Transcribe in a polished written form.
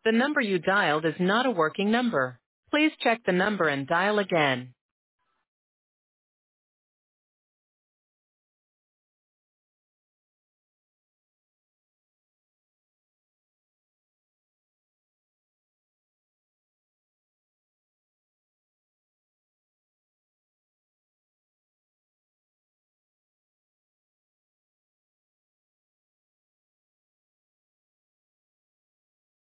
The number you dialed is not a working number. Please check the number and dial again.